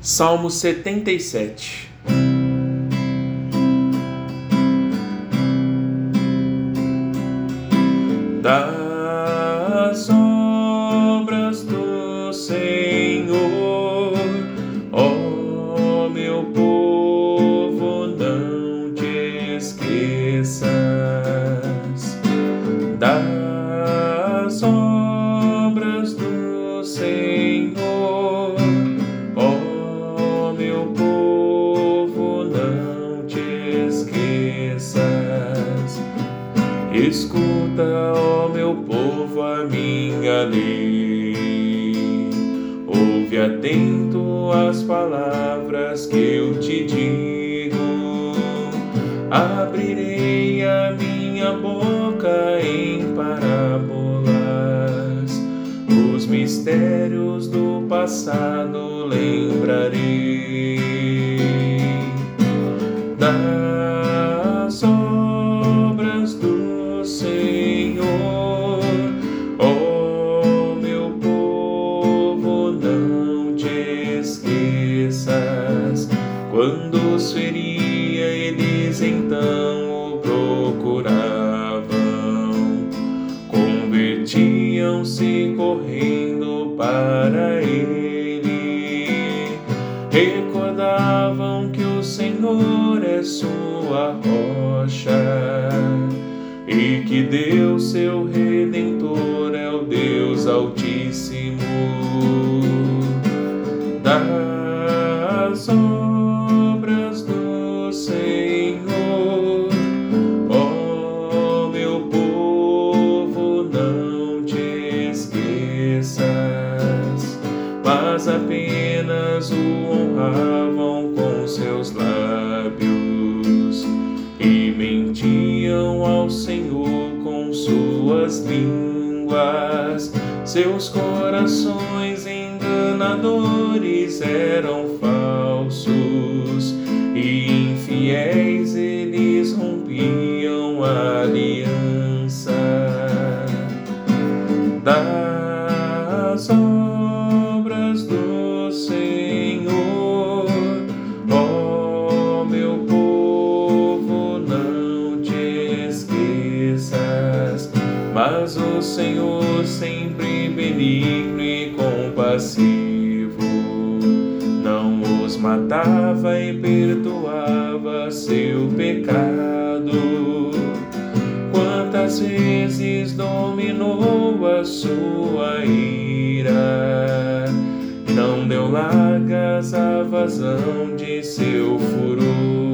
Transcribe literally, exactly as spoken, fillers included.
Salmo setenta e sete. Das obras do Senhor, ó meu povo, não te esqueças das obras do Senhor, ó meu povo, não te esqueças. Escuta, ó meu povo, a minha lei. Ouve atento as palavras que eu te digo. Abrirei a minha boca em parábolas. Os mistérios do passado lembrarei. Das obras do Senhor, ó meu povo, não te esqueças. Quando os feria, eles então o procuravam, convertiam-se correndo para ele, recordavam que o Senhor é sua rocha e que Deus, seu Redentor, é o Deus Altíssimo. Das obras do Senhor, ó meu povo, não te esqueças, mas apenas o honravam com seus lábios e mentiam ao Senhor com suas línguas. Seus corações enganadores eram falsos e infiéis, eles rompiam a aliança. Das obras do Senhor, ó meu povo, não te esqueças, mas o Senhor, sempre benigno e compassivo, não os matava e perdoava seu pecado. Quantas vezes dominou a sua ira, não deu largas à vazão de seu furor.